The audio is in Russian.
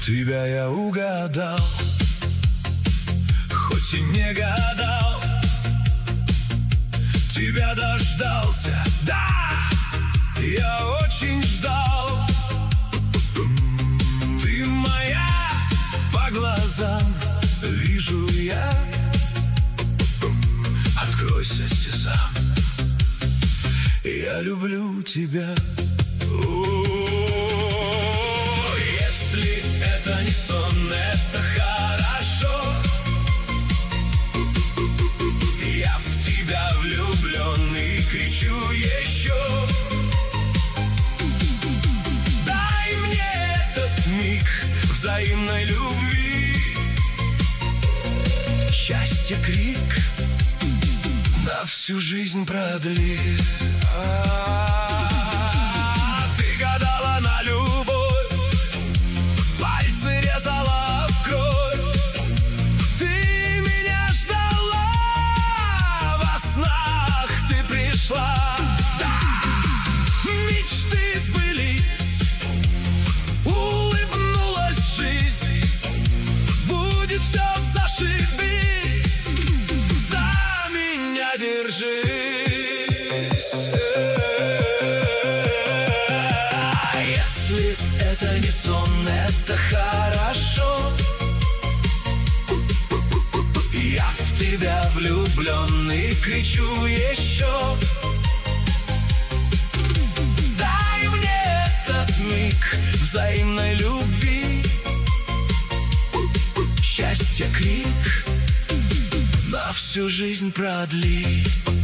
Тебя я угадал, хоть и не гадал. Тебя дождался, да, я очень ждал. Ты моя, по глазам вижу я. Откройся, сезам, я люблю тебя. Если это не сон, это хорошо. Я в тебя влюблен и кричу еще. Дай мне этот миг взаимной любви. Счастье крик на всю жизнь продли. Ты гадала на любовь, пальцы резала в кровь. Ты меня ждала, во снах ты пришла. Да, мечты сбылись, улыбнулась жизнь. Будет все, зашибись, за меня держись. Если это не сон, это хорошо. Я в тебя влюблен и кричу еще. Дай мне этот миг взаимной любви. Счастье крик на всю жизнь продли.